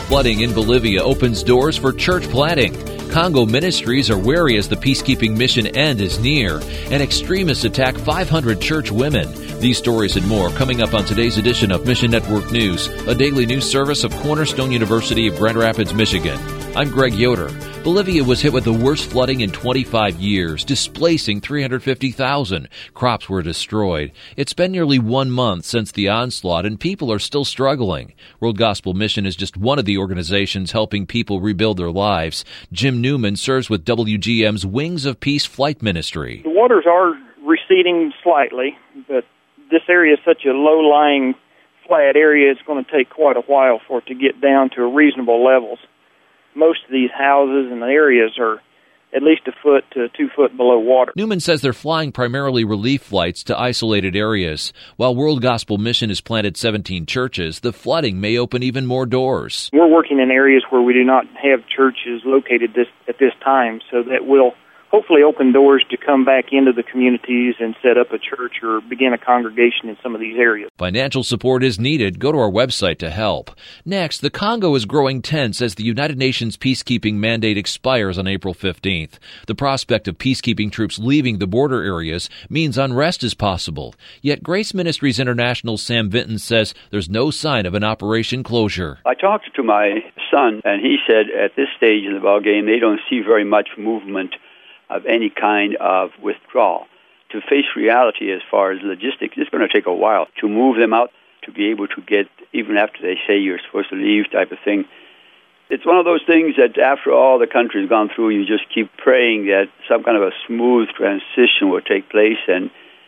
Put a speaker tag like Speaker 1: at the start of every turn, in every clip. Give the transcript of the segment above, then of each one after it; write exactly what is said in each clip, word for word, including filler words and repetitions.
Speaker 1: flooding in Bolivia opens doors for church planting. Congo ministries are wary as the peacekeeping mission end is near, and extremists attack five hundred church women. These stories and more coming up on today's edition of Mission Network News, a daily news service of Cornerstone University of Grand Rapids, Michigan. I'm Greg Yoder. Bolivia was hit with the worst flooding in twenty-five years, displacing three hundred fifty thousand. Crops were destroyed. It's been nearly one month since the onslaught, and people are still struggling. World Gospel Mission is just one of the organizations helping people rebuild their lives. Jim Newman serves with W G M's Wings of Peace Flight Ministry.
Speaker 2: The waters are receding slightly, but this area is such a low-lying, flat area, it's going to take quite a while for it to get down to reasonable levels. Most of these houses and areas are at least a foot to two foot below water.
Speaker 1: Newman says they're flying primarily relief flights to isolated areas. While World Gospel Mission has planted seventeen churches, the flooding may open even more doors.
Speaker 2: We're working in areas where we do not have churches located this, at this time, so that will hopefully open doors to come back into the communities and set up a church or begin a congregation in some of these areas.
Speaker 1: Financial support is needed. Go to our website to help. Next, the Congo is growing tense as the United Nations peacekeeping mandate expires on April fifteenth. The prospect of peacekeeping troops leaving the border areas means unrest is possible. Yet Grace Ministries International Sam Vinton says there's no sign of an operation closure.
Speaker 3: I talked to my son, and he said at this stage of the ballgame they don't see very much movement of any kind of withdrawal. To face reality as far as logistics, it's going to take a while to move them out, to be able to get, even after they say you're supposed to leave type of thing. It's one of those things that after all the country's gone through, you just keep praying that some kind of a smooth transition will take place, and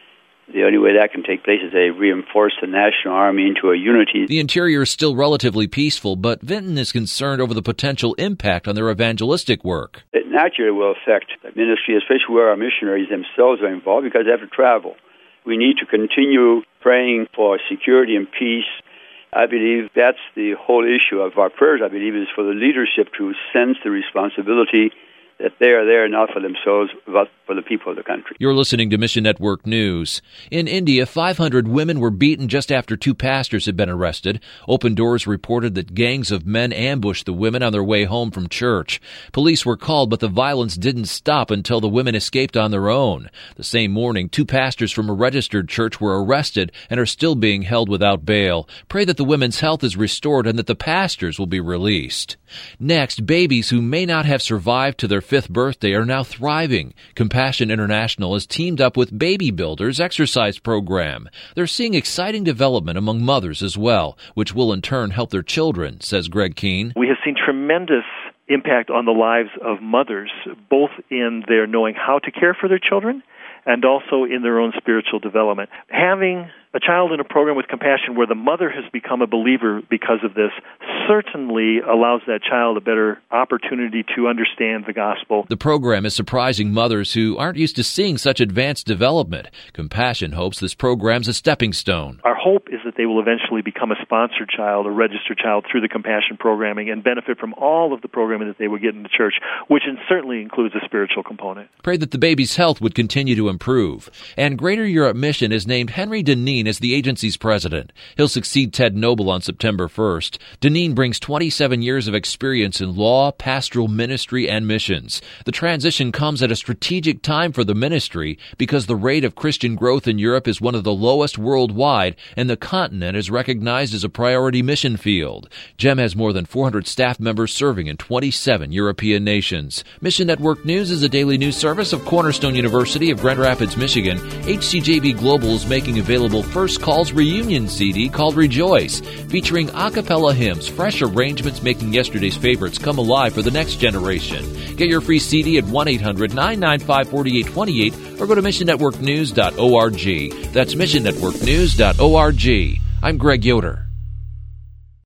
Speaker 3: the only way that can take place is they reinforce the national army into a unity.
Speaker 1: The interior is still relatively peaceful, but Vinton is concerned over the potential impact on their evangelistic work.
Speaker 3: It naturally will affect the ministry, especially where our missionaries themselves are involved, because they have to travel. We need to continue praying for security and peace. I believe that's the whole issue of our prayers, I believe, is for the leadership to sense the responsibility that they are there not for themselves, but for the people of the country.
Speaker 1: You're listening to Mission Network News. In India, five hundred women were beaten just after two pastors had been arrested. Open Doors reported that gangs of men ambushed the women on their way home from church. Police were called, but the violence didn't stop until the women escaped on their own. The same morning, two pastors from a registered church were arrested and are still being held without bail. Pray that the women's health is restored and that the pastors will be released. Next, babies who may not have survived to their fifth birthday are now thriving. Compassion International has teamed up with Baby Builders exercise program. They're seeing exciting development among mothers as well, which will in turn help their children, says Greg Keene.
Speaker 4: We have seen tremendous impact on the lives of mothers, both in their knowing how to care for their children and also in their own spiritual development. Having a child in a program with Compassion where the mother has become a believer because of this certainly allows that child a better opportunity to understand the gospel.
Speaker 1: The program is surprising mothers who aren't used to seeing such advanced development. Compassion hopes this program's a stepping stone.
Speaker 4: Our hope is that they will eventually become a sponsored child, a registered child through the Compassion programming and benefit from all of the programming that they would get in the church, which certainly includes a spiritual component.
Speaker 1: Pray that the baby's health would continue to improve. And Greater Europe Mission has named Henry Deneen as the agency's president. He'll succeed Ted Noble on September first. Deneen brings twenty-seven years of experience in law, pastoral ministry, and missions. The transition comes at a strategic time for the ministry because the rate of Christian growth in Europe is one of the lowest worldwide, and the continent is recognized as a priority mission field. G E M has more than four hundred staff members serving in twenty-seven European nations. Mission Network News is a daily news service of Cornerstone University of Grand Rapids, Michigan. H C J B Global is making available First Call's reunion C D called Rejoice, featuring a cappella hymns, fresh arrangements making yesterday's favorites come alive for the next generation. Get your free C D at one eight hundred nine nine five four eight two eight or go to mission network news dot org. That's mission network news dot org. I'm Greg Yoder.